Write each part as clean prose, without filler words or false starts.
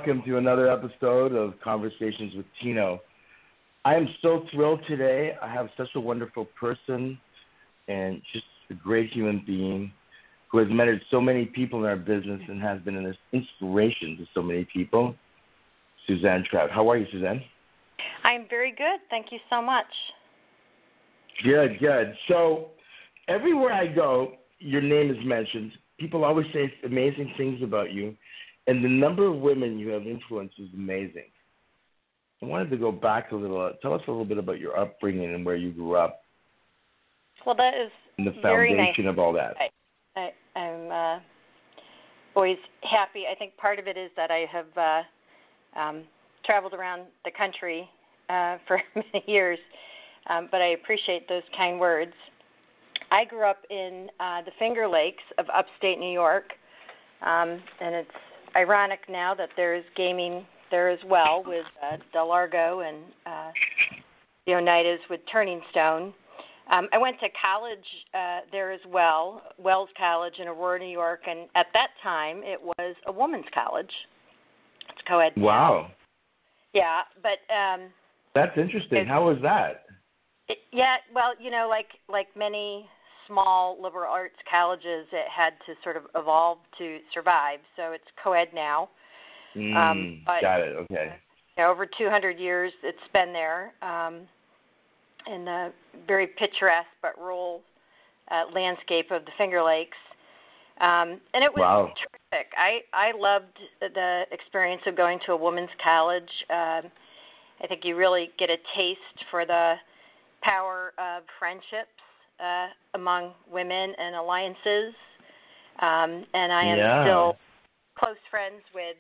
welcome to another episode of Conversations with Tino. I am so thrilled today. I have such a wonderful person and just a great human being who has mentored so many people in our business and has been an inspiration to so many people, Suzanne Trout. How are you, Suzanne? I'm very good. Thank you so much. Good. So everywhere I go, your name is mentioned. People always say amazing things about you, and the number of women you have influenced is amazing. I wanted to go back a little. Tell us a little bit about your upbringing and where you grew up. Well, that is and the very foundation nice. Of all that. I'm always happy. I think part of it is that I have traveled around the country for many years, but I appreciate those kind words. I grew up in the Finger Lakes of upstate New York, and it's ironic now that there's gaming there as well with Del Largo and the Oneidas with Turning Stone. I went to college there as well, Wells College in Aurora, New York, and at that time it was a women's college. It's co-ed. Wow. Yeah, but that's interesting. How was that? Well, like many small liberal arts colleges, it had to sort of evolve to survive. So it's co-ed now. But, got it. Okay. Over 200 years it's been there. In the very picturesque but rural landscape of the Finger Lakes. And it was terrific. I loved the experience of going to a women's college. I think you really get a taste for the power of friendships among women and alliances. And I am still close friends with,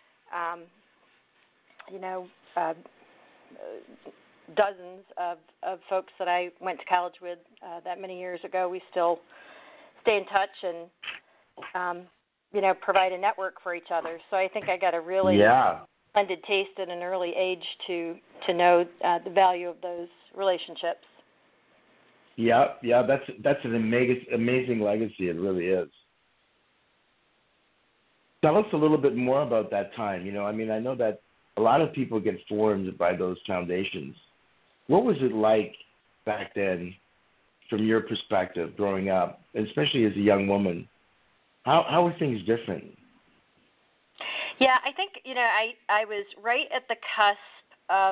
dozens of folks that I went to college with that many years ago. We still stay in touch and, provide a network for each other. So I think I got a really blended taste at an early age to know the value of those relationships. Yeah, that's an amazing legacy. It really is. Tell us a little bit more about that time. I know that a lot of people get formed by those foundations. What was it like back then, from your perspective, growing up, especially as a young woman? How were things different? Yeah, I think I was right at the cusp of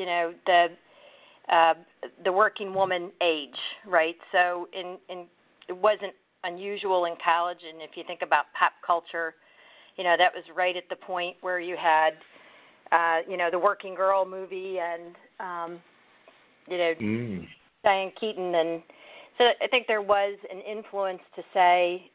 the working woman age, right? So it wasn't unusual in college, and if you think about pop culture, that was right at the point where you had the Working Girl movie and Diane Keaton, and so I think there was an influence to say,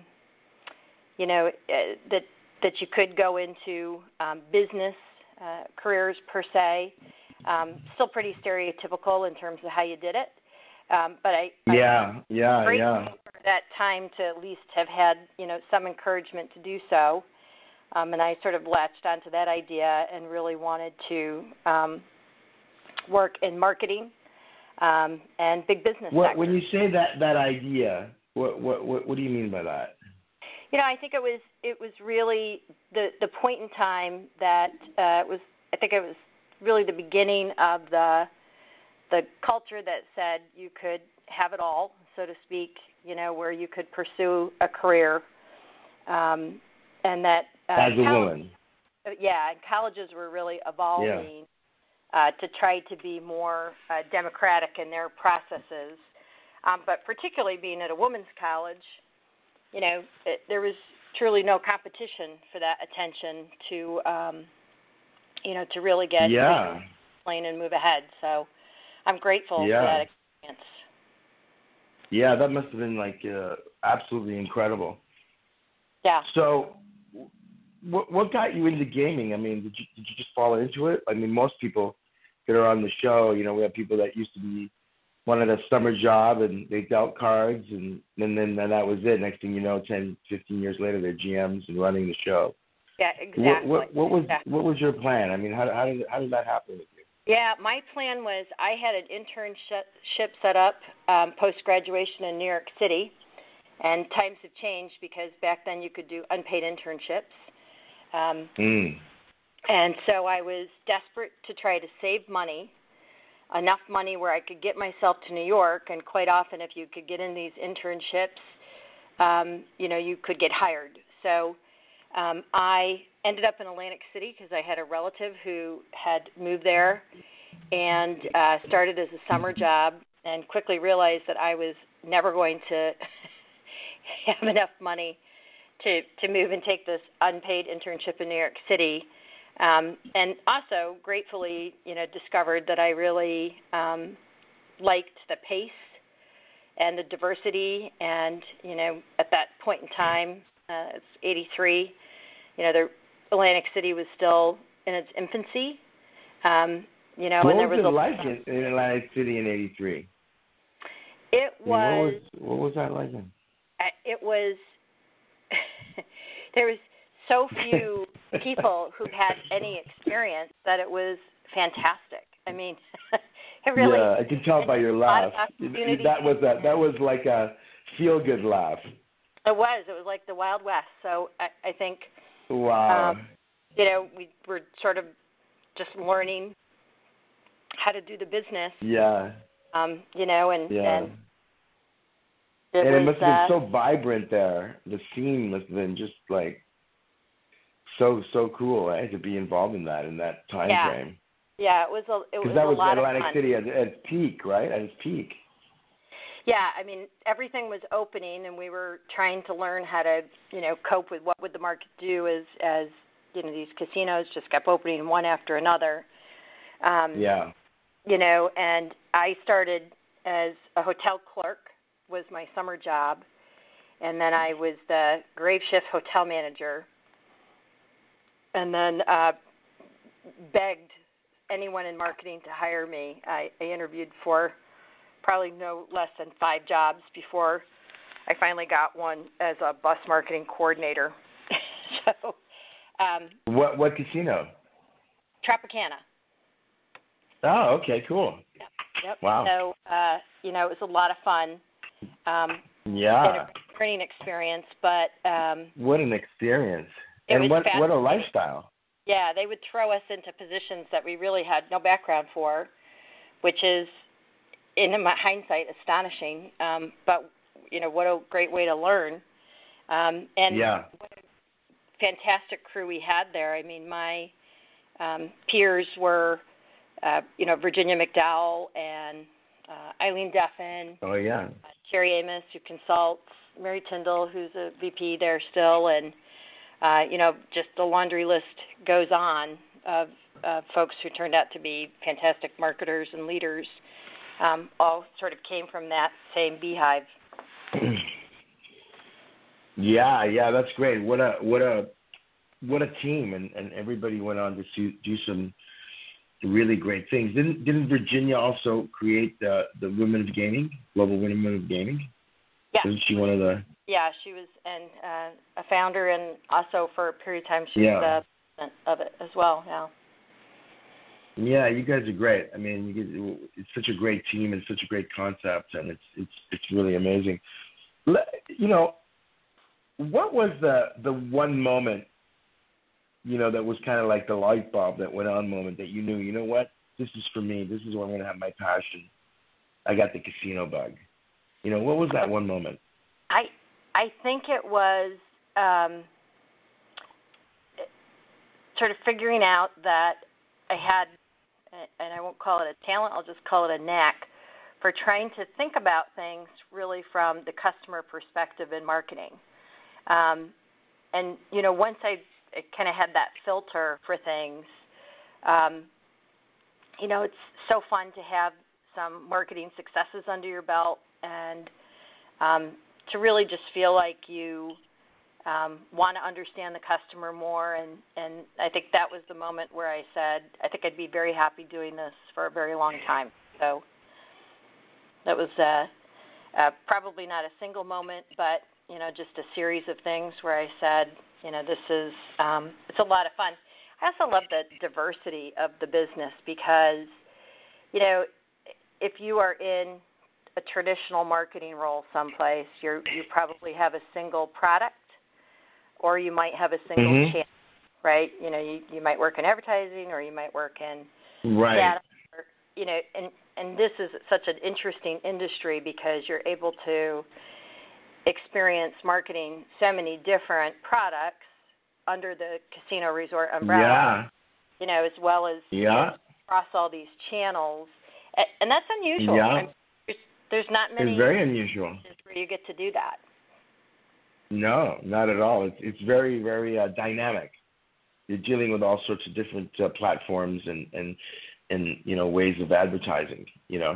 that you could go into business careers per se. Still pretty stereotypical in terms of how you did it, but I grateful for that time to at least have had some encouragement to do so, and I sort of latched onto that idea and really wanted to work in marketing and big business. When you say that idea, what do you mean by that? I think it was really the point in time that it was really the beginning of the culture that said you could have it all, so to speak, where you could pursue a career, and that as a woman. Yeah, and colleges were really evolving to try to be more democratic in their processes, but particularly being at a women's college, there was truly no competition for that attention to to really get playing and move ahead. So I'm grateful for that experience. Yeah, that must have been absolutely incredible. Yeah. So what got you into gaming? I mean, did you just fall into it? I mean, most people that are on the show, we have people that used to be wanted a summer job and they dealt cards and then that was it. Next thing you know, 10, 15 years later, they're GMs and running the show. Yeah, exactly. What was your plan? I mean, how did that happen with you? Yeah, my plan was I had an internship set up post-graduation in New York City, and times have changed because back then you could do unpaid internships. And so I was desperate to try to save money, enough money where I could get myself to New York. And quite often, if you could get in these internships, you could get hired. So I ended up in Atlantic City because I had a relative who had moved there and started as a summer job, and quickly realized that I was never going to have enough money to move and take this unpaid internship in New York City. And also gratefully, discovered that I really liked the pace and the diversity. And, at that point in time, it's 83, the Atlantic City was still in its infancy. What and there was was it like in Atlantic City in 83? It was. What was that like? It was. There was so few people who had any experience that it was fantastic. I mean, it really. Yeah, I can tell by your laugh. That was like a feel-good laugh. It was. It was like the Wild West. So I think. Wow. We were sort of just learning how to do the business. Yeah. And it must have been so vibrant there. The scene must have been just like so cool, right? To be involved in that time frame. Yeah, it was a lot of fun. Because that was Atlantic City at its peak, right? At its peak. Yeah, I mean, everything was opening, and we were trying to learn how to, cope with what would the market do as these casinos just kept opening one after another. And I started as a hotel clerk, was my summer job, and then I was the grave shift hotel manager, and then begged anyone in marketing to hire me. I interviewed for probably no less than 5 jobs before I finally got one as a bus marketing coordinator. So, what casino? Tropicana. Oh, okay, cool. Yep. Wow. So, it was a lot of fun. Yeah. And a training experience, but what an experience. And what a lifestyle. Yeah, they would throw us into positions that we really had no background for, which is, in my hindsight, astonishing. But what a great way to learn. And what a fantastic crew we had there. I mean, my peers were, Virginia McDowell and Eileen Deffin. Oh, yeah. Sherry Amos, who consults, Mary Tyndall, who's a VP there still, and, just the laundry list goes on of folks who turned out to be fantastic marketers and leaders, all sort of came from that same beehive. Yeah, that's great. What a team, and everybody went on to do some really great things. Didn't Virginia also create the Women of Gaming, Global Women of Gaming? Yeah. Wasn't she one of the? Yeah, she was a founder, and also for a period of time she was the president of it as well. Yeah. Yeah, you guys are great. I mean, it's such a great team and such a great concept, and it's really amazing. What was the one moment, that was kind of like the light bulb that went on moment that you knew, you know what, this is for me. This is where I'm going to have my passion. I got the casino bug. What was that one moment? I think it was sort of figuring out that I had, and I won't call it a talent, I'll just call it a knack, for trying to think about things really from the customer perspective in marketing. And, once I kind of had that filter for things, it's so fun to have some marketing successes under your belt, and to really just feel like you want to understand the customer more. And I think that was the moment where I said, I think I'd be very happy doing this for a very long time. So that was probably not a single moment, but, just a series of things where I said, this is, it's a lot of fun. I also love the diversity of the business because, if you are in a traditional marketing role someplace, you probably have a single product, or you might have a single channel. right? You might work in advertising, or you might work in Right. data, or, and this is such an interesting industry because you're able to experience marketing so many different products under the casino resort umbrella, as well as across all these channels, and that's unusual. Yeah. I mean, there's not many. It's very unusual Where you get to do that. No, not at all. It's very, very dynamic. You're dealing with all sorts of different platforms and ways of advertising. Yeah.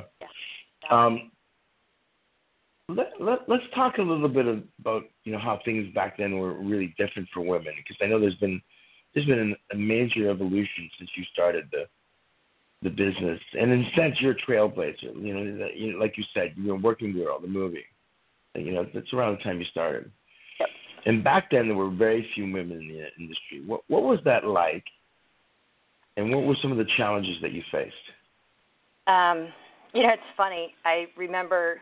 Let's talk a little bit about how things back then were really different for women, because I know there's been a major evolution since you started the business, and in a sense you're a trailblazer. Like you said, you're Working Girl, the movie. That's around the time you started. Yep. And back then there were very few women in the industry. What was that like, and what were some of the challenges that you faced? It's funny. I remember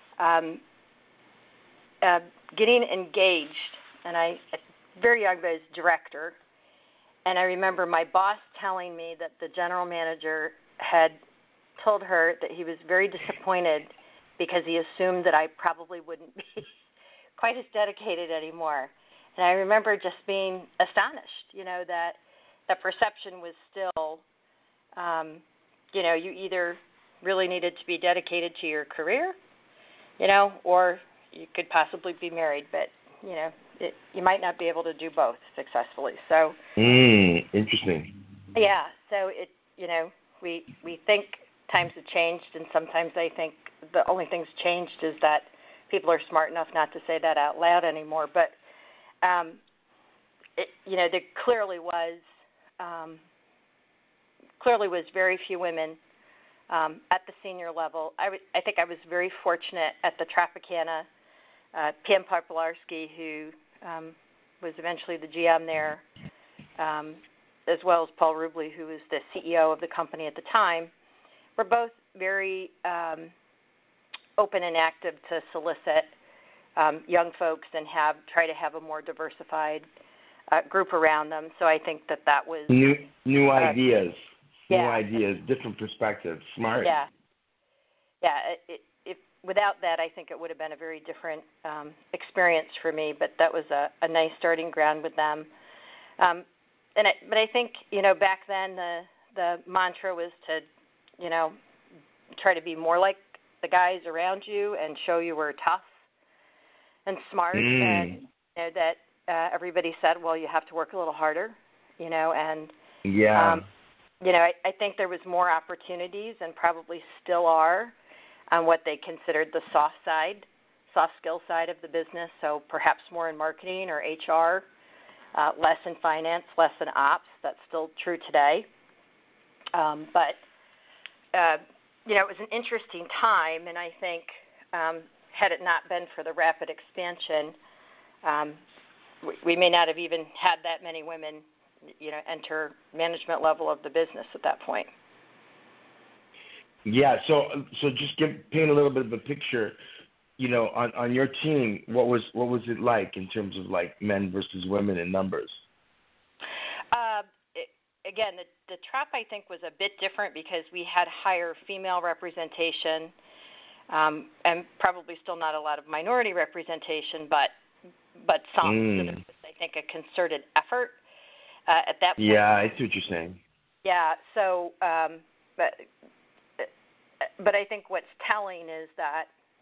getting engaged, and I very young, but I was director, and I remember my boss telling me that the general manager had told her that he was very disappointed because he assumed that I probably wouldn't be quite as dedicated anymore. And I remember just being astonished, that the perception was still, you either really needed to be dedicated to your career, or you could possibly be married, but, you might not be able to do both successfully. So, interesting. Yeah, so we think times have changed, and sometimes I think the only thing's changed is that people are smart enough not to say that out loud anymore. But there clearly was very few women at the senior level. I think I was very fortunate at the Tropicana. Pam Popularski, who was eventually the GM there, as well as Paul Rubley, who was the CEO of the company at the time, were both very open and active to solicit young folks and try to have a more diversified group around them. So I think that was new ideas, yeah. New ideas, different perspectives, smart. Yeah. Without that, I think it would have been a very different experience for me. But that was a nice starting ground with them. But I think back then the mantra was to try to be more like the guys around you and show you were tough and smart, and that everybody said, well, you have to work a little harder, and I think there was more opportunities, and probably still are, on what they considered the soft skill side of the business. So perhaps more in marketing or HR, less in finance, less in ops. That's still true today. But it was an interesting time, and I think had it not been for the rapid expansion, we may not have even had that many women, enter management level of the business at that point. Yeah. So just paint a little bit of a picture. On your team, what was it like in terms of like men versus women in numbers? Again, the Trop, I think, was a bit different because we had higher female representation, and probably still not a lot of minority representation, but some. So there was, I think, a concerted effort at that point. Yeah, I see what you're saying. Yeah. So, but I think what's telling is that,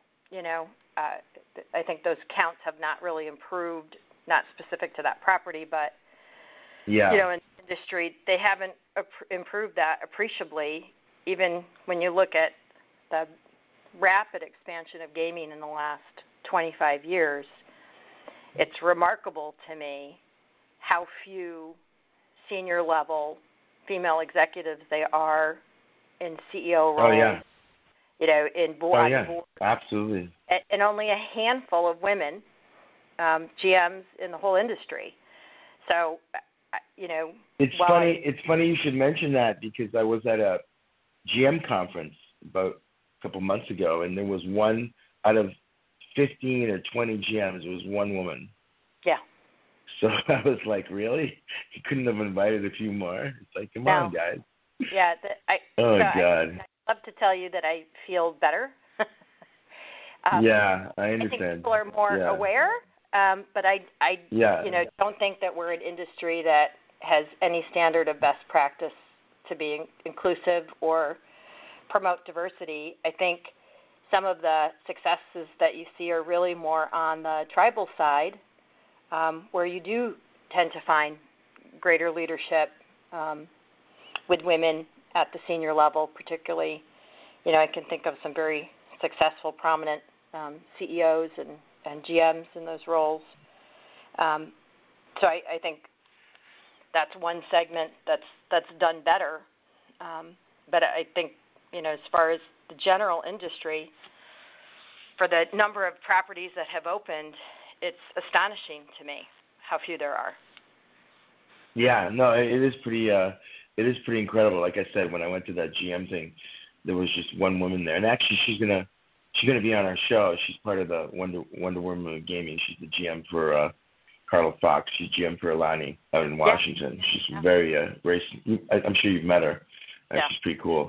I think those counts have not really improved, not specific to that property, but, in the industry, they haven't improved that appreciably, even when you look at the rapid expansion of gaming in the last 25 years. It's remarkable to me how few senior level female executives there are in CEO roles. Oh, yeah. In board. Oh, yeah, absolutely. And only a handful of women GMs in the whole industry. So, It's funny. It's funny you should mention that, because I was at a GM conference about a couple months ago, and there was one out of 15 or 20 GMs. There was one woman. Yeah. So I was like, really? He couldn't have invited a few more? It's like, come on, guys. Yeah. Oh, so God. I'd love to tell you that I feel better. Yeah, I understand. I think people are more aware, but I don't think that we're an industry that has any standard of best practice to be inclusive or promote diversity. I think some of the successes that you see are really more on the tribal side, where you do tend to find greater leadership with women at the senior level, particularly. I can think of some very successful, prominent CEOs and GMs in those roles. So I think that's one segment that's done better. But I think, as far as the general industry, for the number of properties that have opened, it's astonishing to me how few there are. Yeah, no, it is pretty incredible. Like I said, when I went to that GM thing, there was just one woman there, and actually she's gonna be on our show. She's part of the Wonder Woman Gaming. She's the GM for Carla Fox. She's GM for Alani out in Washington. She's very I'm sure you've met her. She's pretty cool.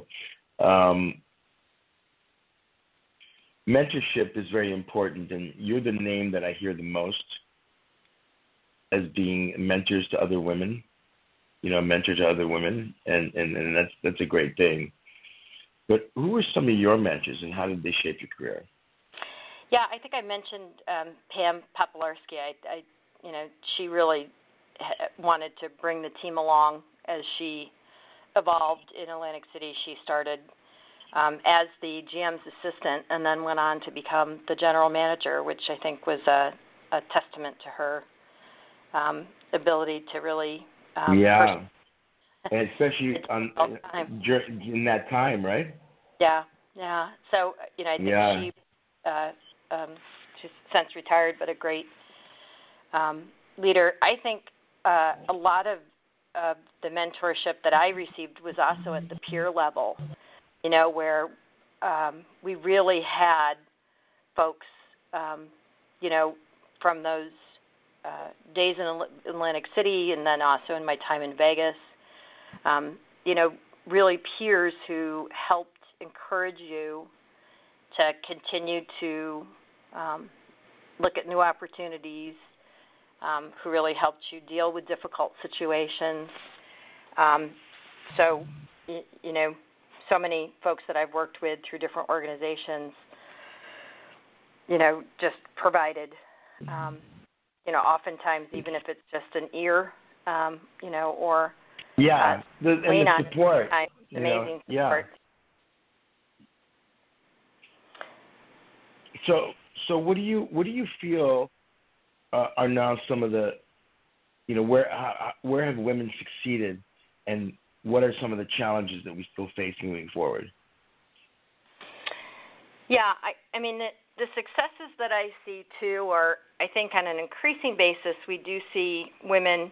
Mentorship is very important, and you're the name that I hear the most as being mentors to other women. A mentor to other women, and that's a great thing. But who were some of your mentors, and how did they shape your career? Yeah, I think I mentioned Pam Popolarski. She really wanted to bring the team along as she evolved in Atlantic City. She started as the GM's assistant and then went on to become the general manager, which I think was a testament to her ability to really and especially in that time, right? Yeah. So I think she's since retired, but a great leader. I think a lot of the mentorship that I received was also at the peer level, where we really had folks, from those days in Atlantic City and then also in my time in Vegas, really peers who helped encourage you to continue to look at new opportunities, who really helped you deal with difficult situations. So many folks that I've worked with through different organizations, just provided, oftentimes even if it's just an ear, or the support, amazing support. So what do you feel are now some of the, where have women succeeded, and what are some of the challenges that we still face moving forward? Yeah, I mean the successes that I see too are, I think, on an increasing basis, we do see women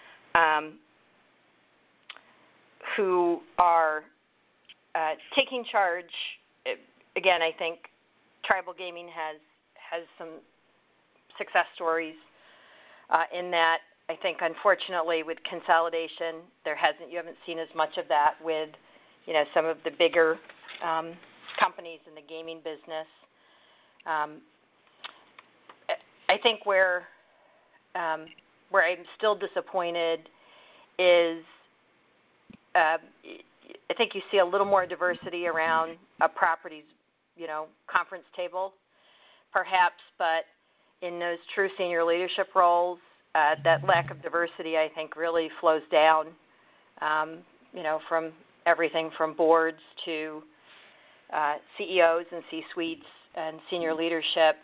who are taking charge. Again, I think tribal gaming has some success stories in that. I think, unfortunately, with consolidation, you haven't seen as much of that with, some of the bigger companies in the gaming business. I think where I'm still disappointed is I think you see a little more diversity around a property's, conference table, perhaps, but in those true senior leadership roles, that lack of diversity, I think, really flows down, from everything from boards to CEOs and C-suites and senior leadership.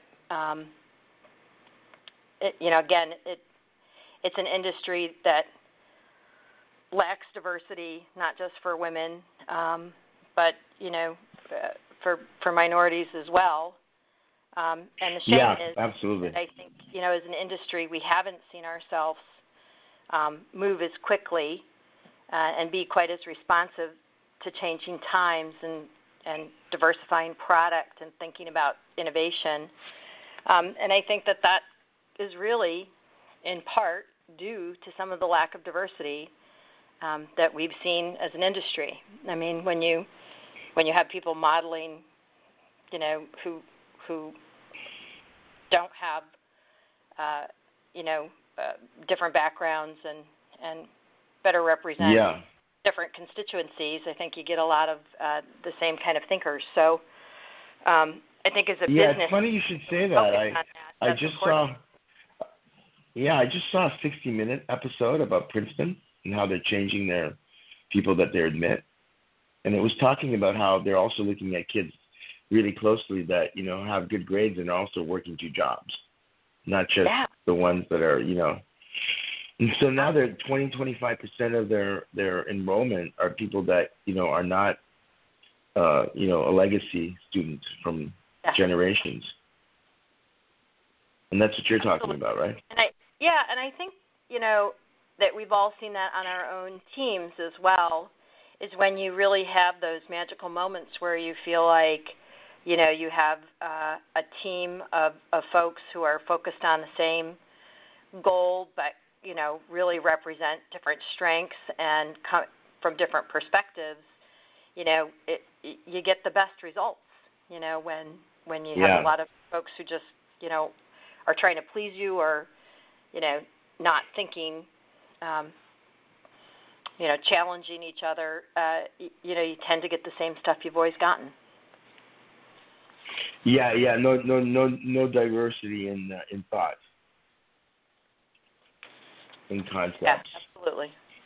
Again, it's an industry that lacks diversity, not just for women, but for minorities as well. And the shame is, absolutely. I think, as an industry, we haven't seen ourselves move as quickly and be quite as responsive to changing times and diversifying product and thinking about innovation. And I think that is really, in part, due to some of the lack of diversity that we've seen as an industry. I mean, when you have people modeling, who don't have, different backgrounds and better represent different constituencies, I think you get a lot of the same kind of thinkers. So I think as a business, it's funny you should say that. I just saw a 60-minute episode about Princeton and how they're changing their people that they admit, and it was talking about how they're also looking at kids really closely that have good grades and are also working 2 jobs, not just the ones that are And so now they're 20-25% of their enrollment are people that are not a legacy student from generations. And that's what you're talking about, right? And I think that we've all seen that on our own teams as well, is when you really have those magical moments where you feel like you have a team of folks who are focused on the same goal, but really represent different strengths and come from different perspectives. You get the best results. When you have a lot of folks who just are trying to please you, or not thinking, challenging each other. You tend to get the same stuff you've always gotten. No diversity in thought, in concept. Yeah, absolutely.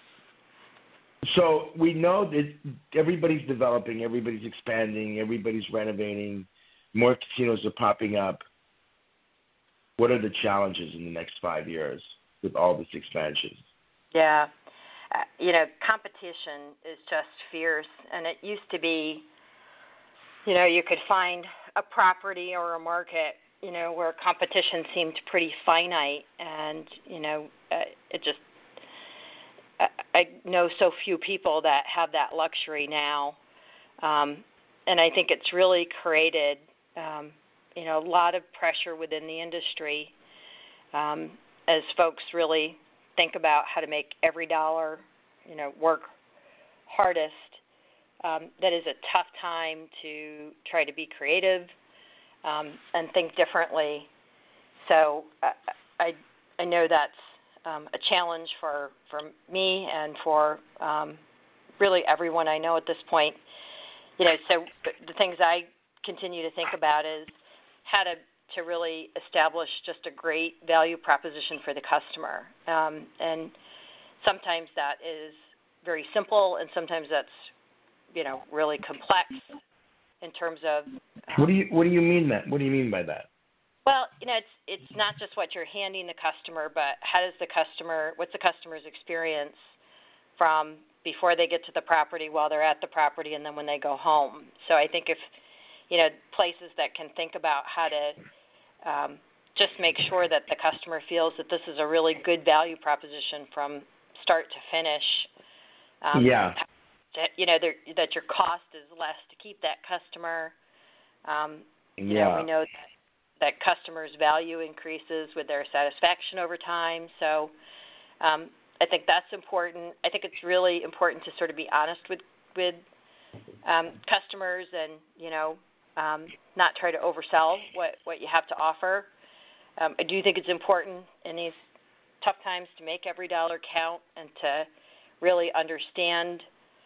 So we know that everybody's developing, everybody's expanding, everybody's renovating, more casinos are popping up. What are the challenges in the next 5 years with all this expansion? Yeah, competition is just fierce, and it used to be, you could find a property or a market, where competition seemed pretty finite, and it just, I know so few people that have that luxury now, and I think it's really created, a lot of pressure within the industry, as folks really think about how to make every dollar, work hardest. That is a tough time to try to be creative and think differently. So I know that's a challenge for me and for really everyone I know at this point. So the things I continue to think about is how to really establish just a great value proposition for the customer. And sometimes that is very simple, and sometimes that's really complex in terms of. What do you mean that? What do you mean by that? Well, it's not just what you're handing the customer, but what's the customer's experience from before they get to the property, while they're at the property, and then when they go home. So I think if places that can think about how to just make sure that the customer feels that this is a really good value proposition from start to finish. That your cost is less to keep that customer. We know that customers' value increases with their satisfaction over time. So I think that's important. I think it's really important to sort of be honest with customers and, not try to oversell what you have to offer. I do think it's important in these tough times to make every dollar count and to really understand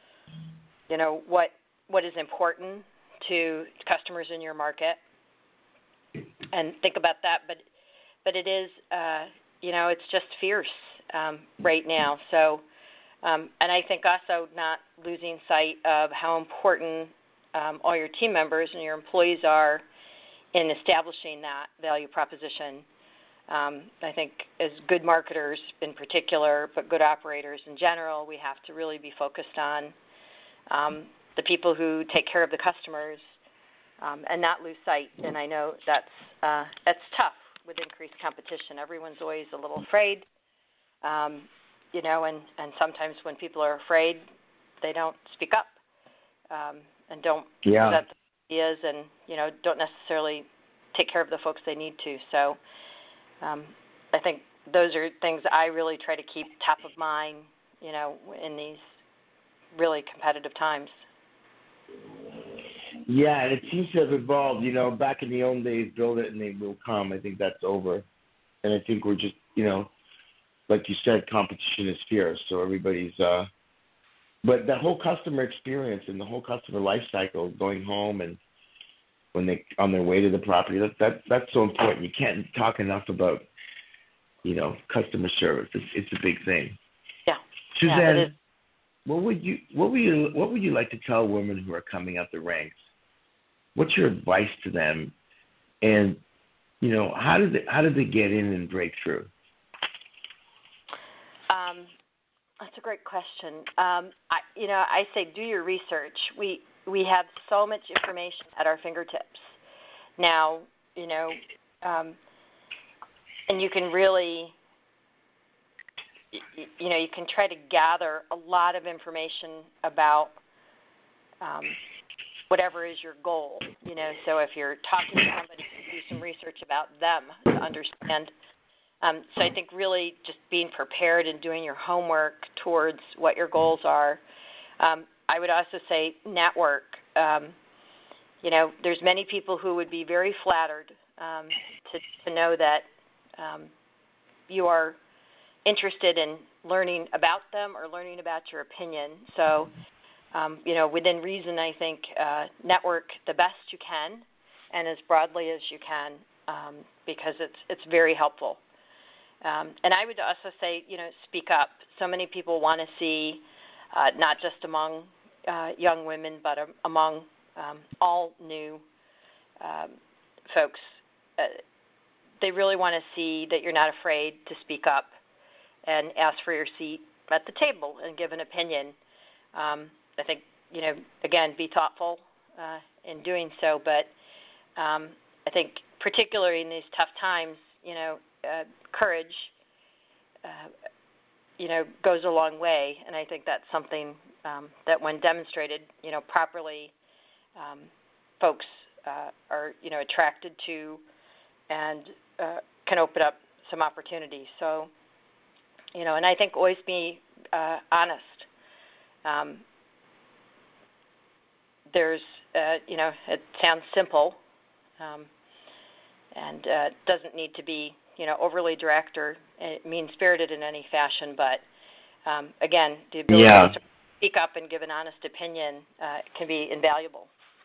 what is important to customers in your market, and think about that. But it is, it's just fierce right now. So, and I think also not losing sight of how important all your team members and your employees are in establishing that value proposition. I think as good marketers in particular, but good operators in general, we have to really be focused on the people who take care of the customers, and not lose sight. And I know that's tough with increased competition. Everyone's always a little afraid, and sometimes when people are afraid, they don't speak up, and don't present ideas, and don't necessarily take care of the folks they need to. So I think those are things I really try to keep top of mind, in these really competitive times. Yeah, and it seems to have evolved. Back in the old days, build it and they will come. I think that's over. And I think we're just, like you said, competition is fierce. So everybody's, but the whole customer experience and the whole customer life cycle, going home and when they on their way to the property, that's so important. You can't talk enough about, customer service. It's a big thing. Yeah. Suzanne, yeah, what would you like to tell women who are coming up the ranks? What's your advice to them? And how did they get in and break through? That's a great question. I say do your research. We have so much information at our fingertips now. And you can really, you can try to gather a lot of information about whatever is your goal. So if you're talking to somebody, do some research about them to understand. So I think really just being prepared and doing your homework towards what your goals are. I would also say network. There's many people who would be very flattered to know that you are interested in learning about them or learning about your opinion. So, within reason, I think network the best you can and as broadly as you can because it's very helpful. And I would also say, speak up. So many people want to see, not just among young women, but among all new folks, they really want to see that you're not afraid to speak up and ask for your seat at the table and give an opinion. I think, again, be thoughtful in doing so. But I think particularly in these tough times, courage, goes a long way. And I think that's something that when demonstrated, properly, folks are, attracted to and can open up some opportunities. So, and I think always be honest. There's, it sounds simple, and doesn't need to be, overly direct or mean-spirited in any fashion. But, again, the ability to speak up and give an honest opinion can be invaluable.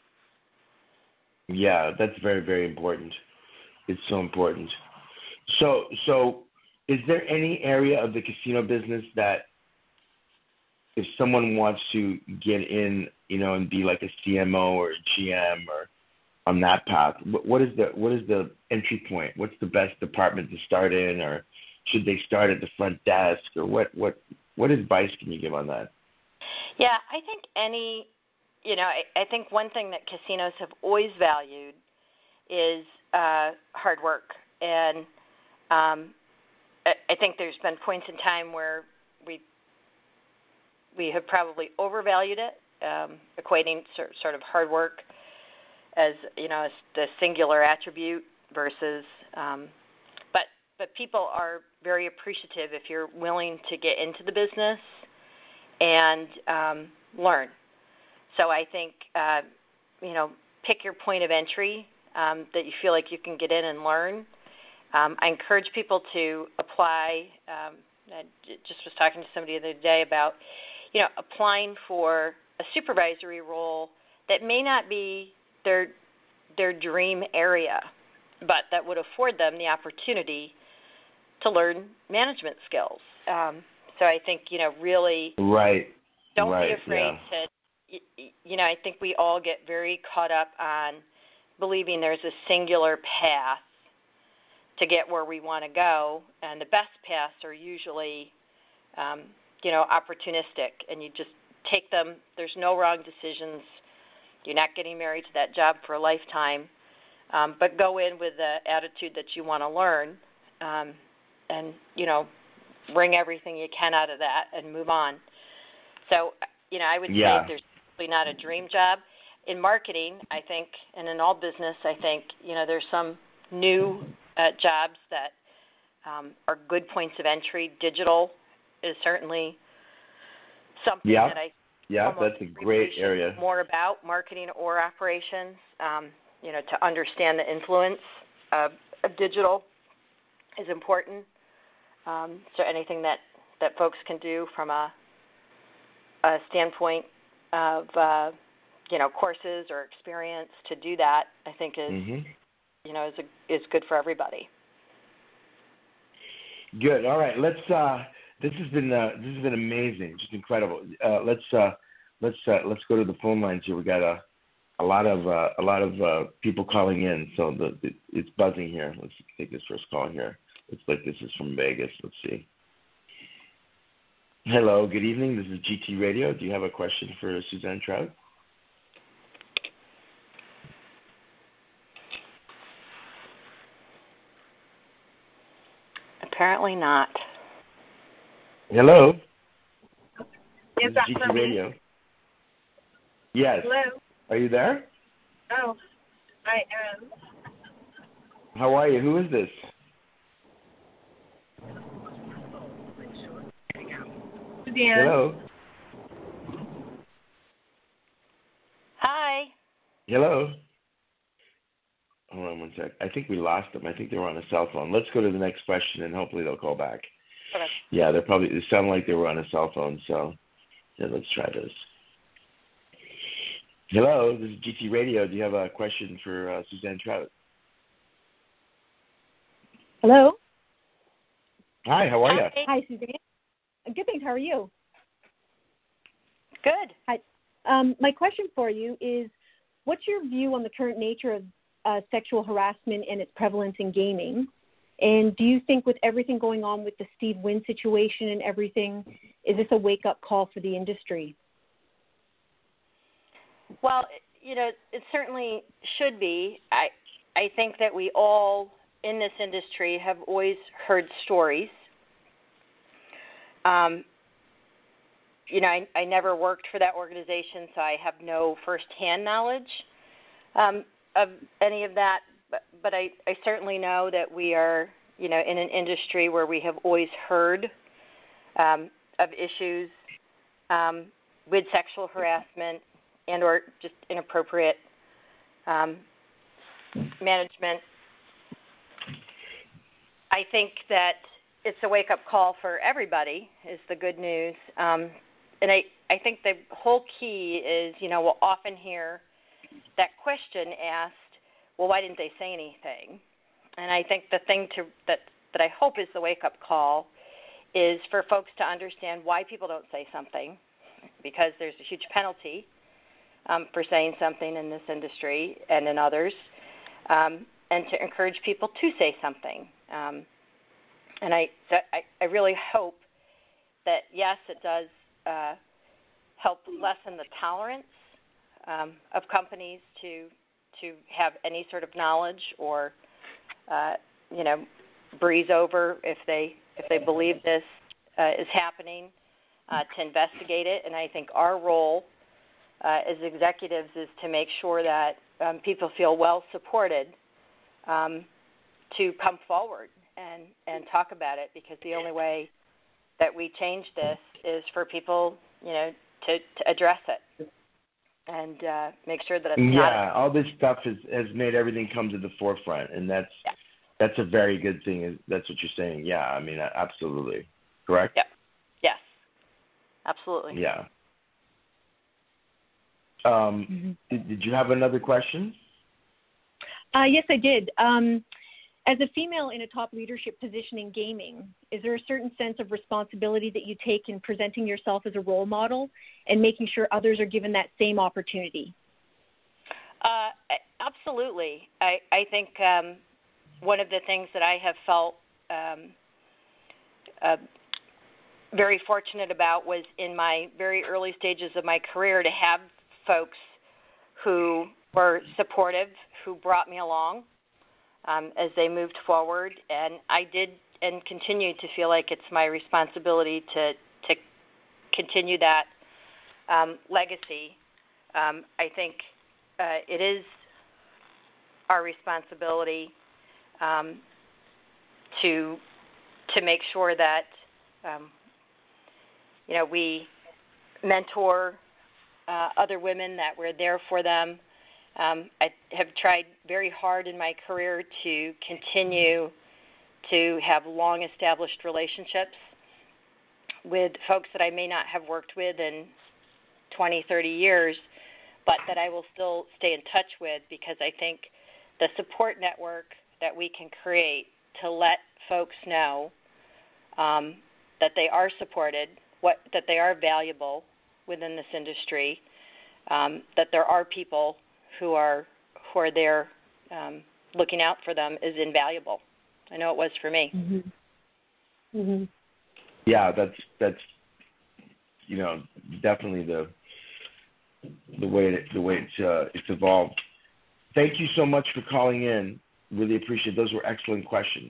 Yeah, that's very, very important. It's so important. So is there any area of the casino business that if someone wants to get in, and be like a CMO or a GM or on that path, what is the entry point? What's the best department to start in, or should they start at the front desk, or what advice can you give on that? Yeah, I think I think one thing that casinos have always valued is hard work, and I think there's been points in time where we have probably overvalued it, equating sort of hard work as as the singular attribute versus, but people are very appreciative if you're willing to get into the business and learn. So I think pick your point of entry that you feel like you can get in and learn. I encourage people to apply. I just was talking to somebody the other day about, applying for a supervisory role that may not be their dream area, but that would afford them the opportunity to learn management skills. So I think, really don't be afraid to, I think we all get very caught up on believing there's a singular path to get where we want to go, and the best paths are usually, opportunistic, and you just take them. There's no wrong decisions. You're not getting married to that job for a lifetime, but go in with the attitude that you want to learn, and, bring everything you can out of that and move on. So, I would say there's probably not a dream job. In marketing, I think, and in all business, I think, there's some new jobs that are good points of entry. Digital is certainly something that I that's a great area. More about marketing or operations, to understand the influence of digital is important. So anything that folks can do from a standpoint of, courses or experience to do that, I think is good for everybody. Good. All right. Let's. This has been amazing, just incredible. Let's go to the phone lines here. We got a lot of people calling in, so it's buzzing here. Let's take this first call here. Looks like this is from Vegas. Let's see. Hello. Good evening. This is GT Radio. Do you have a question for Suzanne Trout? Apparently not. Hello. Is that GT for Radio? me? Yes. Hello. Are you there? Oh, I am. How are you? Who is this? Suzanne. Hello. Hi. Hello. Hold on one sec. I think we lost them. I think they were on a cell phone. Let's go to the next question, and hopefully they'll call back. Okay. Yeah, it sounded like they were on a cell phone, so let's try this. Hello, this is GT Radio. Do you have a question for Suzanne Trout? Hello. Hi, how are you? Hi, Suzanne. Good, thanks. How are you? Good. Hi. My question for you is, what's your view on the current nature of sexual harassment and its prevalence in gaming? And do you think with everything going on with the Steve Wynn situation and everything, is this a wake-up call for the industry? Well, it certainly should be. I think that we all in this industry have always heard stories. I never worked for that organization, so I have no firsthand knowledge of any of that. But I certainly know that we are, in an industry where we have always heard of issues with sexual harassment and or just inappropriate management. I think that it's a wake-up call for everybody is the good news. And I think the whole key is, we'll often hear that question asked, well, why didn't they say anything? And I think the thing that I hope is the wake-up call is for folks to understand why people don't say something, because there's a huge penalty for saying something in this industry and in others, and to encourage people to say something. And I really hope that, yes, it does help lessen the tolerance of companies to have any sort of knowledge or, breeze over if they believe this is happening, to investigate it. And I think our role as executives is to make sure that people feel well supported to come forward and talk about it, because the only way that we change this is for people, to address it and make sure that it's not. Yeah, all this stuff has made everything come to the forefront, and that's a very good thing. That's what you're saying. Yeah, I mean, absolutely. Correct? Yeah. Yes. Absolutely. Yeah. Did you have another question? Yes, I did. As a female in a top leadership position in gaming, is there a certain sense of responsibility that you take in presenting yourself as a role model and making sure others are given that same opportunity? Absolutely. I think one of the things that I have felt very fortunate about was in my very early stages of my career to have folks who were supportive, who brought me along as they moved forward. And I did and continue to feel like it's my responsibility to continue that legacy. I think it is our responsibility to to make sure that we mentor other women, that we're there for them. I have tried very hard in my career to continue to have long-established relationships with folks that I may not have worked with in 20, 30 years, but that I will still stay in touch with, because I think the support network that we can create to let folks know that they are supported, that they are valuable within this industry, that there are people who are there looking out for them is invaluable. I know it was for me. Mm-hmm. Mm-hmm. Yeah, that's definitely the way it's evolved. Thank you so much for calling in. Really appreciate it. Those were excellent questions.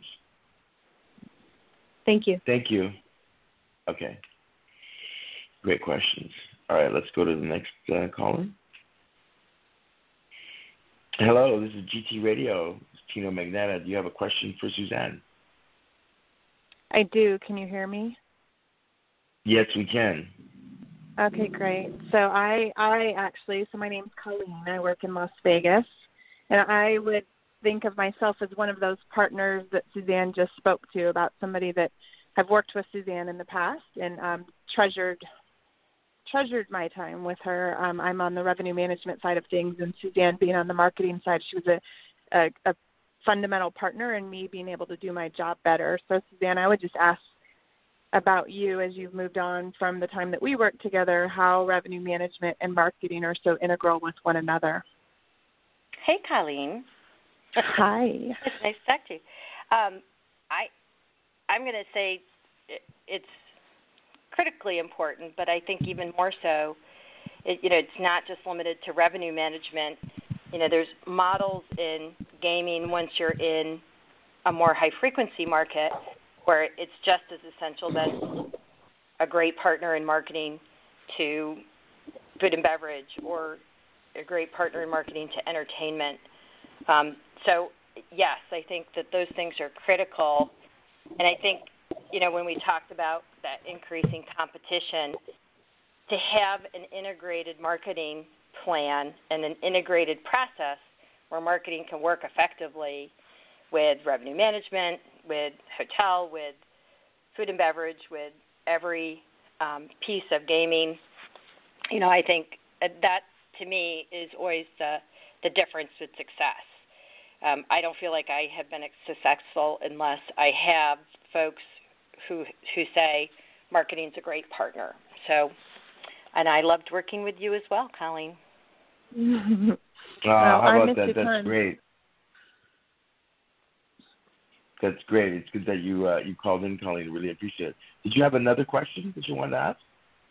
Thank you. Thank you. Okay. Great questions. All right, let's go to the next caller. Hello, this is GT Radio. It's Tino Magneta. Do you have a question for Suzanne? I do. Can you hear me? Yes, we can. Okay, great. So so my name's Colleen. I work in Las Vegas, and I would think of myself as one of those partners that Suzanne just spoke to, about somebody that have worked with Suzanne in the past and treasured my time with her. I'm on the revenue management side of things, and Suzanne being on the marketing side, she was a fundamental partner in me being able to do my job better. So Suzanne, I would just ask about you as you've moved on from the time that we worked together, how revenue management and marketing are so integral with one another. Hey, Colleen. Hi. It's nice to talk to you. I'm going to say it's critically important, but I think even more so, it's not just limited to revenue management. There's models in gaming once you're in a more high-frequency market where it's just as essential that a great partner in marketing to food and beverage, or a great partner in marketing to entertainment. So, yes, I think that those things are critical. And I think, when we talked about that increasing competition, to have an integrated marketing plan and an integrated process where marketing can work effectively with revenue management, with hotel, with food and beverage, with every piece of gaming, I think that, to me, is always the difference with success. I don't feel like I have been successful unless I have folks who say marketing's a great partner. So, and I loved working with you as well, Colleen. How about that? That's great. That's great. It's good that you called in, Colleen. Really appreciate it. Did you have another question that you wanted to ask?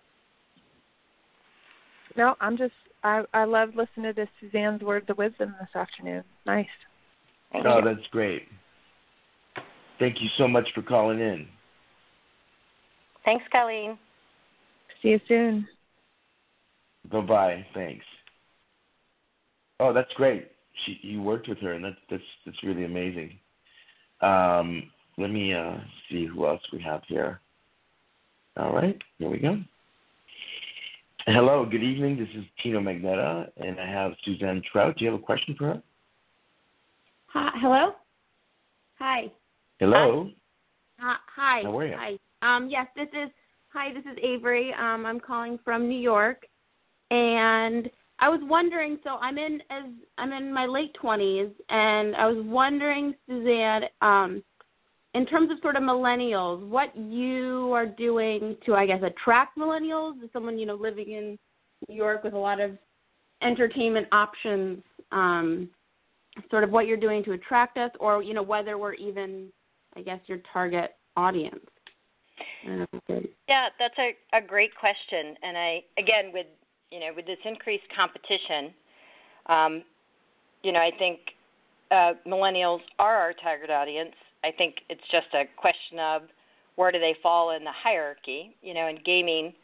No, I love listening to Suzanne's words of wisdom this afternoon. Nice. Oh, that's great. Thank you so much for calling in. Thanks, Colleen. See you soon. Bye-bye. Thanks. Oh, that's great. You worked with her, and that's really amazing. Let me see who else we have here. All right, here we go. Hello, good evening. This is Tino Magneta, and I have Suzanne Trout. Do you have a question for her? Hi, hello? Hi. Hello. Hi. How are you? Hi. Yes, this is Avery. I'm calling from New York, and I was wondering. So I'm in my late 20s, and I was wondering, Suzanne, in terms of sort of millennials, what you are doing to, I guess, attract millennials as someone living in New York with a lot of entertainment options. Sort of what you're doing to attract us, or whether we're even, I guess, your target audience. Yeah, that's a great question. And again, with this increased competition, I think millennials are our target audience. I think it's just a question of where do they fall in the hierarchy. In gaming,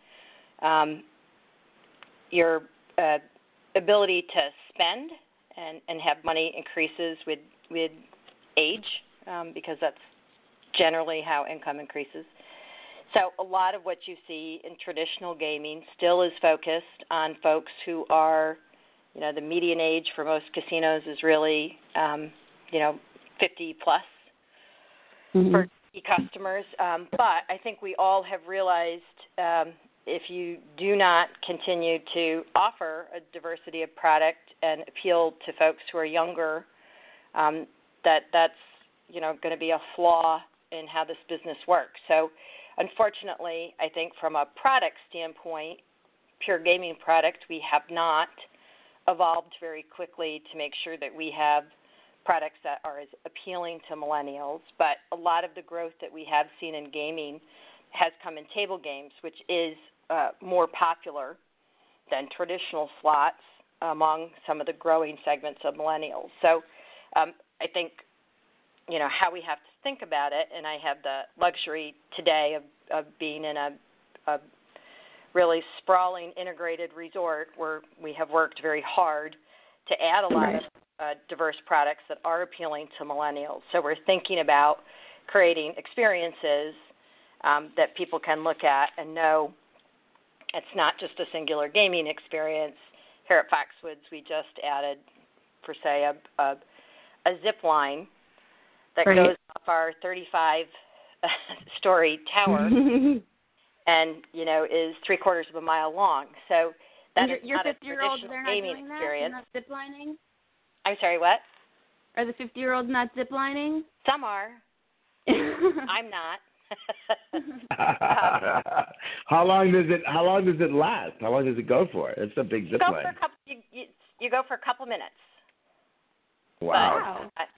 your ability to spend and have money increases with age, because that's generally how income increases. So a lot of what you see in traditional gaming still is focused on folks who are, the median age for most casinos is really, 50 plus for customers. But I think we all have realized if you do not continue to offer a diversity of product and appeal to folks who are younger, that's going to be a flaw in how this business works. So unfortunately, I think from a product standpoint, pure gaming product, we have not evolved very quickly to make sure that we have products that are as appealing to millennials. But a lot of the growth that we have seen in gaming has come in table games, which is more popular than traditional slots among some of the growing segments of millennials. So I think, how we have to think about it, and I have the luxury today of being in a really sprawling integrated resort where we have worked very hard to add a lot of diverse products that are appealing to millennials. So we're thinking about creating experiences that people can look at and know it's not just a singular gaming experience. Here at Foxwoods, we just added, per se, a zip line that goes off our 35-story tower and, is 3/4 of a mile long. So that is not a traditional gaming experience. Not zip lining? I'm sorry, what? Are the 50-year-olds not zip lining? Some are. I'm not. How long does it last? How long does it go for? It's a big zip line. You go for a couple minutes. Wow. But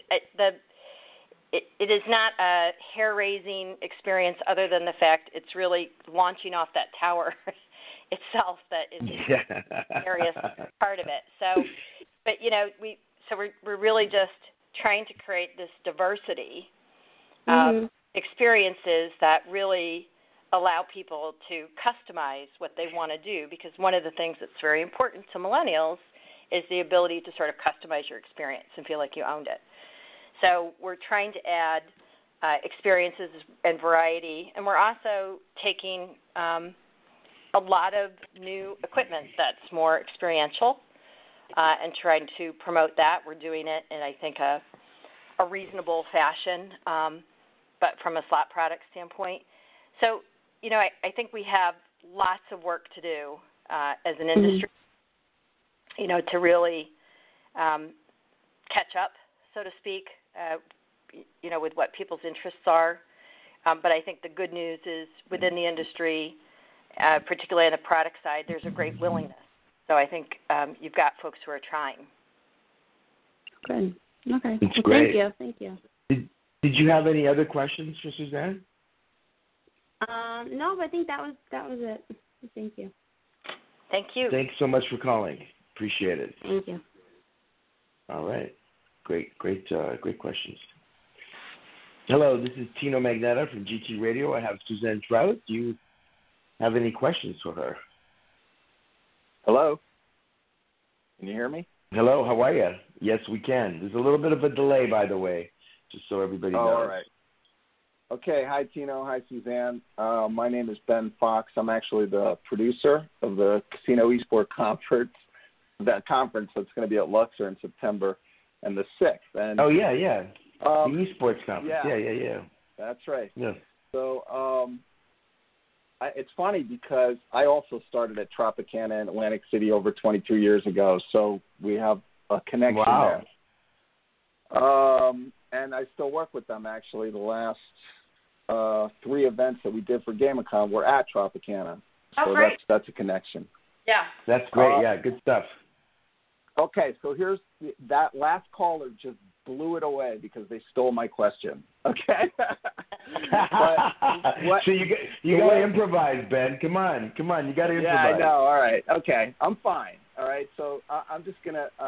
it is not a hair-raising experience other than the fact it's really launching off that tower itself that is the scariest part of it. So, but we're really just trying to create this diversity of experiences that really allow people to customize what they want to do, because one of the things that's very important to millennials is the ability to sort of customize your experience and feel like you owned it. So we're trying to add experiences and variety, and we're also taking a lot of new equipment that's more experiential and trying to promote that. We're doing it in, I think, a reasonable fashion, but from a slot product standpoint. So, I think we have lots of work to do as an industry, to really catch up, so to speak, with what people's interests are. But I think the good news is within the industry, particularly on the product side, there's a great willingness. So I think you've got folks who are trying. Good. Okay. It's great. Thank you. Did you have any other questions for Suzanne? No, but I think that was it. Thank you. Thank you. Thanks so much for calling. Appreciate it. Thank you. All right. Great questions. Hello, this is Tino Magneta from GT Radio. I have Suzanne Trout. Do you have any questions for her? Hello. Can you hear me? Hello, how are you? Yes, we can. There's a little bit of a delay, by the way, just so everybody knows. All right. Okay. Hi, Tino. Hi, Suzanne. My name is Ben Fox. I'm actually the producer of the Casino Esports Conference, that conference that's going to be at Luxor in September and the 6th. And, the Esports Conference. Yeah. That's right. Yeah. So it's funny because I also started at Tropicana in Atlantic City over 22 years ago, so we have a connection there. And I still work with them, actually. The last 3 events that we did for GamerCon were at Tropicana. So great. That's a connection. Yeah. That's great. Good stuff. Okay, so that last caller just blew it away because they stole my question. Okay. So you got to improvise, Ben. Come on. You got to improvise. Yeah, I know. All right. Okay. I'm fine. All right. So I'm just going to,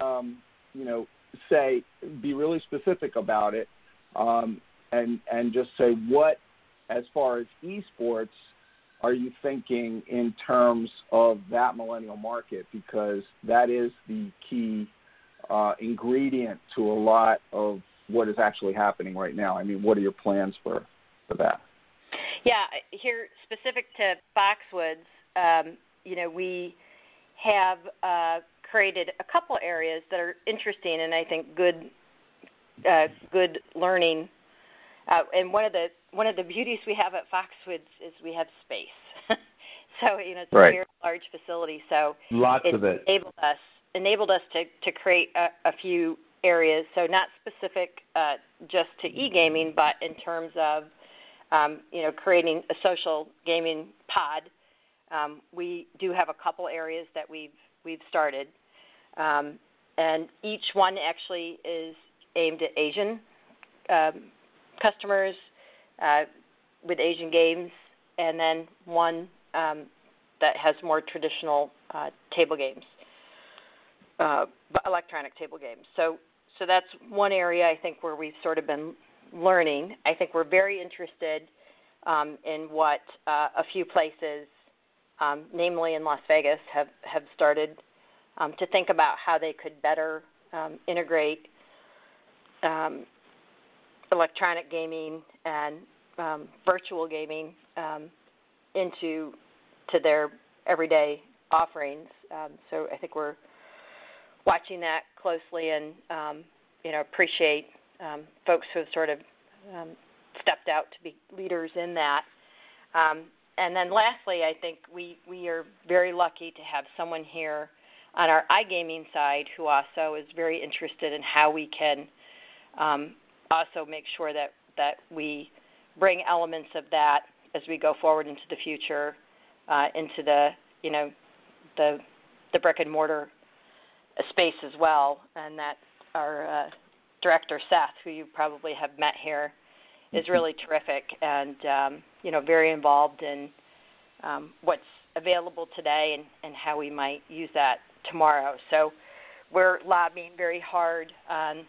be really specific about it and just say what, as far as esports, are you thinking in terms of that millennial market? Because that is the key ingredient to a lot of what is actually happening right now? I mean, what are your plans for that? Yeah, here specific to Foxwoods, we have created a couple areas that are interesting and I think good learning. And one of the beauties we have at Foxwoods is we have space. So it's a very large facility. So lots of it enabled us to create a few areas. So not specific just to e-gaming, but in terms of creating a social gaming pod. We do have a couple areas that we've started, and each one actually is aimed at Asian customers with Asian games, and then one that has more traditional table games, electronic table games. So that's one area I think where we've sort of been learning. I think we're very interested in what a few places, namely in Las Vegas, have started to think about how they could better integrate electronic gaming and virtual gaming into their everyday offerings. So I think we're watching that closely and appreciate folks who have sort of stepped out to be leaders in that. And then lastly, I think we are very lucky to have someone here on our iGaming side who also is very interested in how we can also make sure that we bring elements of that as we go forward into the future, into the brick and mortar space as well, and that our director Seth, who you probably have met here, is really terrific and very involved in what's available today and how we might use that tomorrow. So we're lobbying very hard on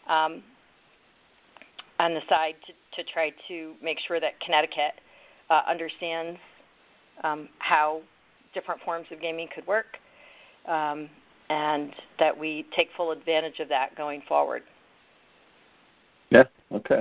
the side to try to make sure that Connecticut understands how different forms of gaming could work, and that we take full advantage of that going forward. Yeah. Okay.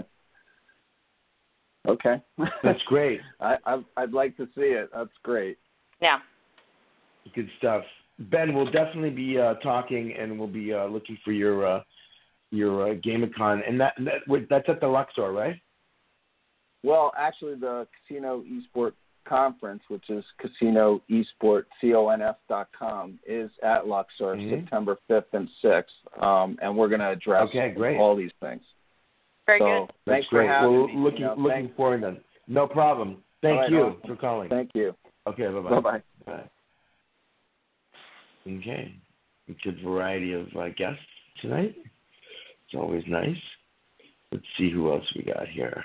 That's great. I'd like to see it. That's great. Yeah. Good stuff. Ben, we'll definitely be talking, and we'll be looking for your GameCon, and that's at the Luxor, right? Well, actually, the Casino Esport Conference, which is casinoesport.com, is at Luxor, September 5th and 6th, and we're going to address all these things. Very good. Thanks for having me. Looking forward then. No problem. Thank you for calling. Thank you. Okay, bye-bye. Bye-bye. Bye. Okay. A good variety of guests tonight. It's always nice. Let's see who else we got here.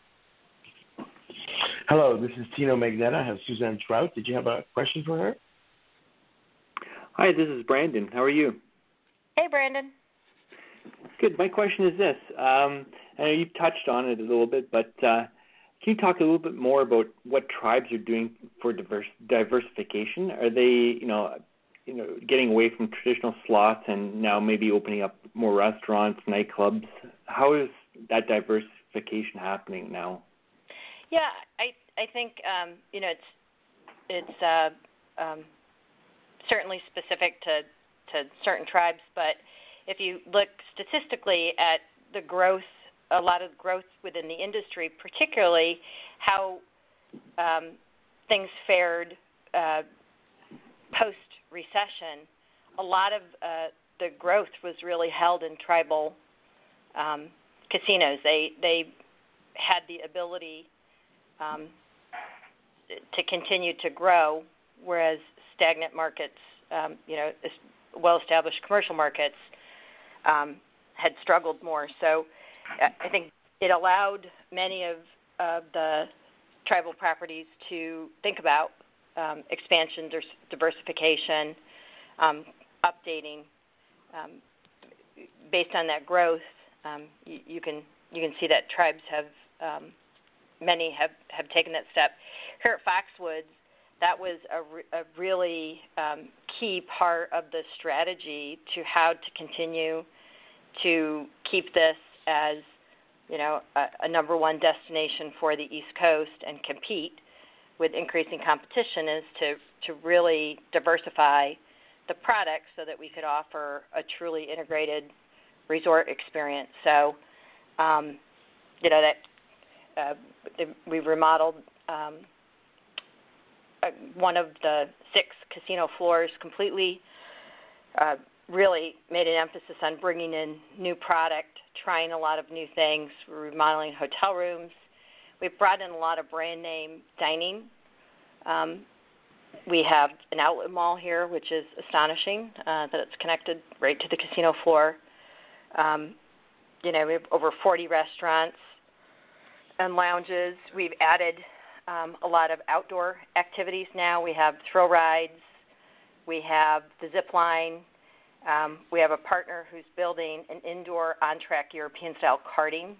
Hello, this is Tino Magneta. I have Suzanne Trout. Did you have a question for her? Hi, this is Brandon. How are you? Hey, Brandon. Good. My question is this. I know you've touched on it a little bit, but can you talk a little bit more about what tribes are doing for diversification? Are they, getting away from traditional slots and now maybe opening up more restaurants, nightclubs? How is that diversification happening now? Yeah, I think it's certainly specific to certain tribes, but if you look statistically at the growth, a lot of growth within the industry, particularly how things fared post-recession, a lot of the growth was really held in tribal casinos. They had the ability to continue to grow, whereas stagnant markets, well-established commercial markets, had struggled more. So I think it allowed many of the tribal properties to think about expansion, diversification, updating. Based on that growth, you can see that tribes have many have taken that step. Here at Foxwoods, that was a really key part of the strategy to how to continue to keep this as, a number one destination for the East Coast and compete with increasing competition is to really diversify the product so that we could offer a truly integrated resort experience. So, we've remodeled one of the 6 casino floors completely, really made an emphasis on bringing in new product, trying a lot of new things. We're remodeling hotel rooms. We've brought in a lot of brand name dining. We have an outlet mall here, which is astonishing that it's connected right to the casino floor. We have over 40 restaurants and lounges. We've added a lot of outdoor activities now. We have thrill rides. We have the zip line. We have a partner who's building an indoor on-track European-style karting.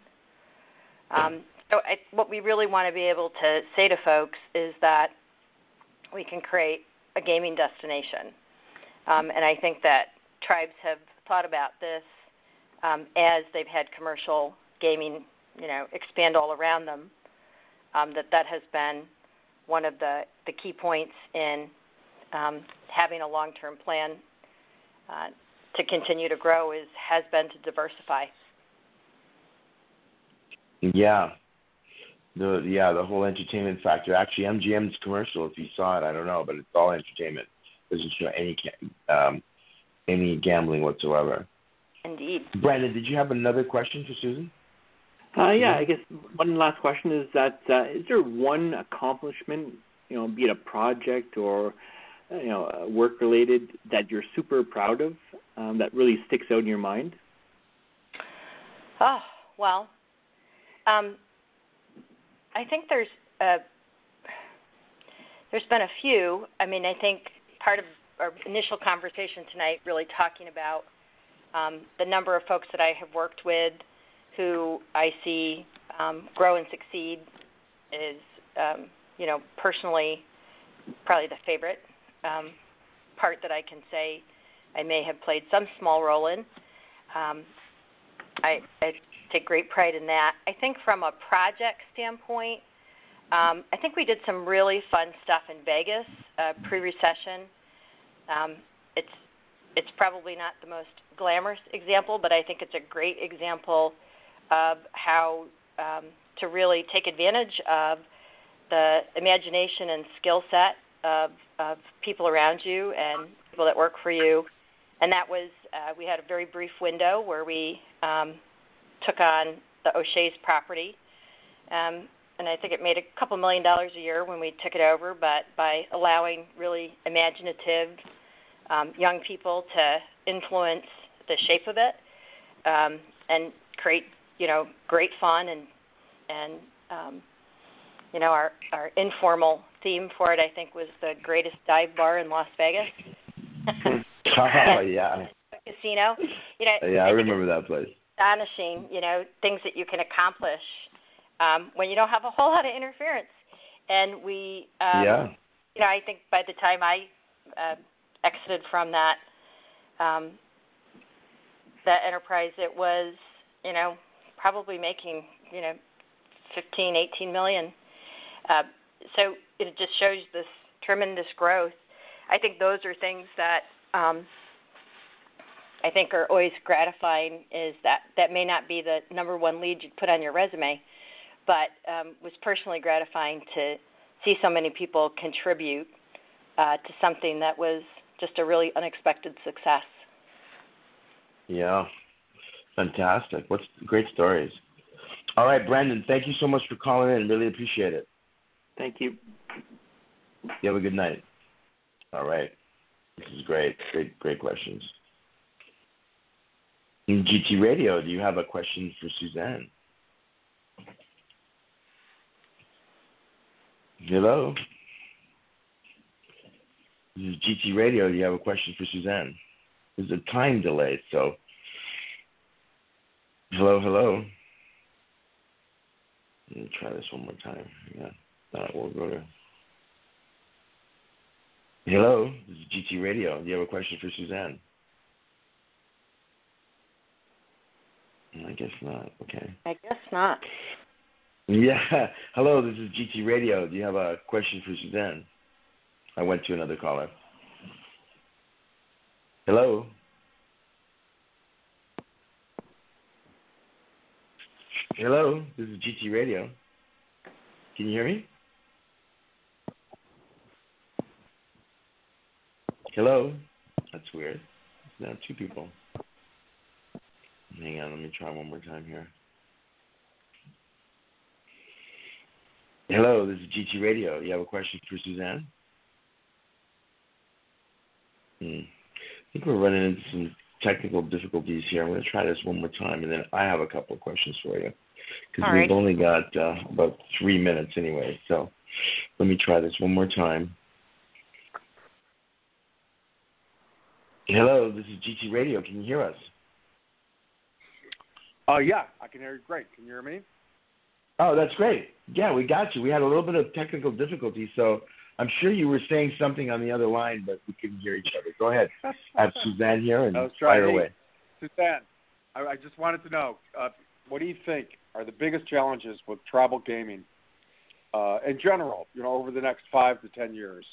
What we really want to be able to say to folks is that we can create a gaming destination. And I think that tribes have thought about this as they've had commercial gaming, expand all around them, that has been one of the key points in having a long-term plan to continue to grow has been to diversify. Yeah. The whole entertainment factor. Actually, MGM's commercial, if you saw it, I don't know, but it's all entertainment. It doesn't show any gambling whatsoever. Indeed. Brandon, did you have another question for Susan? Yeah, I guess one last question is that is there one accomplishment, be it a project or work related, that you're super proud of that really sticks out in your mind? Oh, well, I think there's been a few. I mean, I think part of our initial conversation tonight really talking about the number of folks that I have worked with who I see grow and succeed is, personally probably the favorite part that I can say I may have played some small role in. I take great pride in that. I think from a project standpoint, I think we did some really fun stuff in Vegas pre-recession. It's probably not the most glamorous example, but I think it's a great example of how to really take advantage of the imagination and skill set of people around you and people that work for you. And that was, we had a very brief window where we took on the O'Shea's property. And I think it made a couple $1 million a year when we took it over, but by allowing really imaginative young people to influence the shape of it and create, great fun and our informal theme for it, I think, was the greatest dive bar in Las Vegas. Oh, yeah. Casino. I remember that place. Astonishing, things that you can accomplish when you don't have a whole lot of interference. And we, I think by the time I exited from that enterprise, it was, probably making, 15, 18 million. So it just shows this tremendous growth. I think those are things that I think are always gratifying, is that may not be the number one lead you'd put on your resume, but was personally gratifying to see so many people contribute to something that was just a really unexpected success. Yeah, fantastic. What's great stories. All right, Brandon, thank you so much for calling in. Really appreciate it. Thank you. You have a good night. All right. This is great. Great questions. In GT Radio, do you have a question for Suzanne? Hello? This is GT Radio. Do you have a question for Suzanne? There's a time delay, so. Hello? Let me try this one more time. Yeah. We'll go to. Hello, this is GT Radio. Do you have a question for Suzanne? I guess not. Okay. I guess not. Yeah. Hello, this is GT Radio. Do you have a question for Suzanne? I went to another caller. Hello. Hello, this is GT Radio. Can you hear me? Hello? That's weird. Now two people. Hang on, let me try one more time here. Hello, this is GT Radio. You have a question for Suzanne? I think we're running into some technical difficulties here. I'm going to try this one more time, and then I have a couple of questions for you. Because we've only got about 3 minutes anyway. So let me try this one more time. Hello, this is GT Radio. Can you hear us? Yeah, I can hear you great. Can you hear me? Oh, that's great. Yeah, we got you. We had a little bit of technical difficulty, so I'm sure you were saying something on the other line, but we couldn't hear each other. Go ahead. I have Suzanne here, and fire away. Suzanne, I just wanted to know, what do you think are the biggest challenges with tribal gaming in general, over the next 5 to 10 years?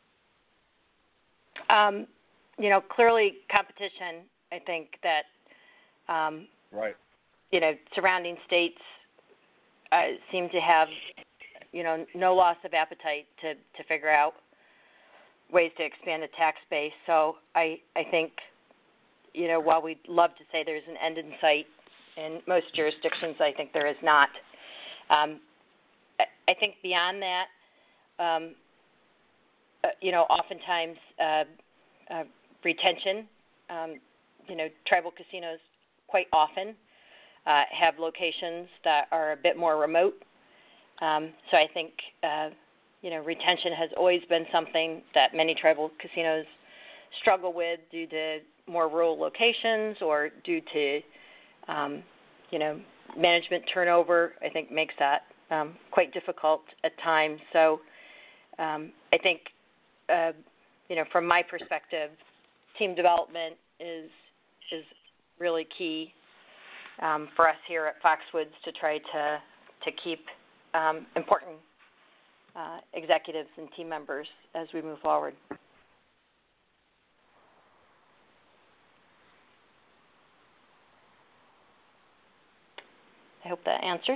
Clearly competition. I think that, right. Surrounding states seem to have, no loss of appetite to figure out ways to expand the tax base. So I think, while we'd love to say there's an end in sight in most jurisdictions, I think there is not. I think beyond that, oftentimes retention, tribal casinos quite often have locations that are a bit more remote. So I think, retention has always been something that many tribal casinos struggle with due to more rural locations or due to, management turnover. I think makes that quite difficult at times. So I think, from my perspective, team development is really key for us here at Foxwoods to try to keep important executives and team members as we move forward. I hope that answers.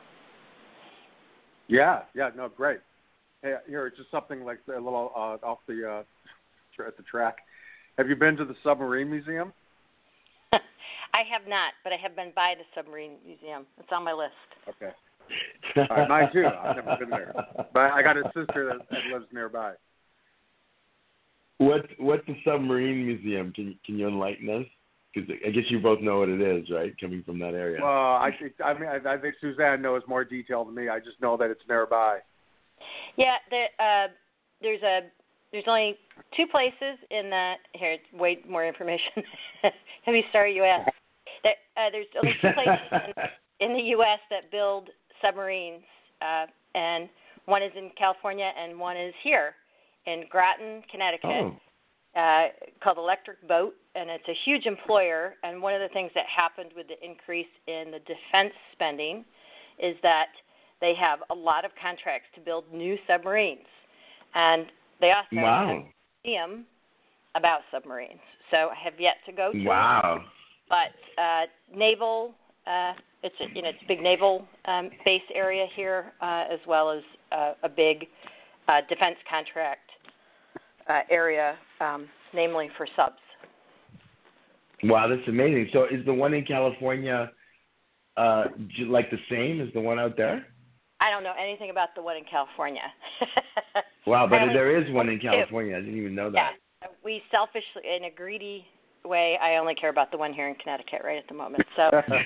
Yeah, no, great. Hey, here, it's just something like a little off the at the track. Have you been to the Submarine Museum? I have not, but I have been by the Submarine Museum. It's on my list. Okay. Mine too. I've never been there, but I got a sister that lives nearby. What's the Submarine Museum? Can you enlighten us? Because I guess you both know what it is, right? Coming from that area. Well, I think Suzanne knows more detail than me. I just know that it's nearby. Yeah, there's only 2 places in the here. Way more information. Let me start. You asked. There's only 2 places in the U.S. that build submarines, and one is in California and one is here in Groton, Connecticut. Called Electric Boat, and it's a huge employer. And one of the things that happened with the increase in the defense spending is that they have a lot of contracts to build new submarines, and they also have a museum about submarines. So I have yet to go to. Wow! But naval, it's a big naval base area here, as well as a big defense contract area, namely for subs. Wow, that's amazing. So is the one in California like the same as the one out there? I don't know anything about the one in California. Wow, but there is one in California. I didn't even know that. Yeah, we selfishly, in a greedy way, I only care about the one here in Connecticut right at the moment. So.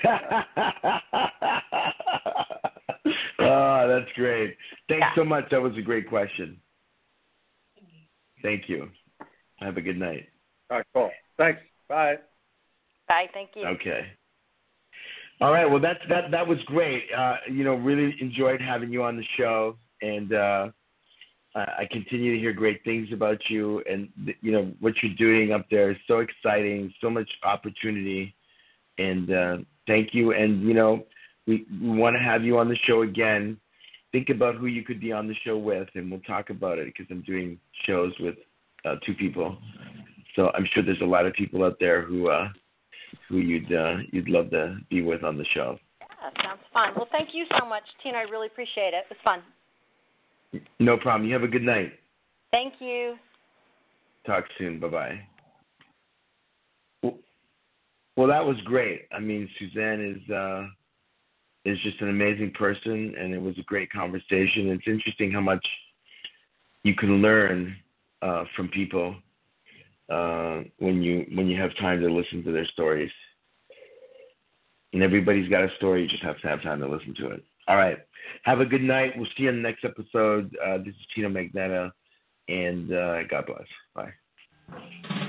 Oh, that's great. Thanks so much. That was a great question. Thank you. Have a good night. All right, cool. Thanks. Bye. Bye. Thank you. Okay. All right. Well, that was great. Really enjoyed having you on the show, and I continue to hear great things about you, and what you're doing up there is so exciting. So much opportunity And thank you. And, we want to have you on the show again. Think about who you could be on the show with, and we'll talk about it because I'm doing shows with 2 people. So I'm sure there's a lot of people out there who you'd love to be with on the show. Yeah, sounds fun. Well, thank you so much, Tina. I really appreciate it. It was fun. No problem. You have a good night. Thank you. Talk soon. Bye-bye. Well, that was great. I mean, Suzanne is just an amazing person, and it was a great conversation. It's interesting how much you can learn from people when you have time to listen to their stories. And everybody's got a story. You just have to have time to listen to it. All right. Have a good night. We'll see you in the next episode. This is Tino Magneta, and God bless. Bye.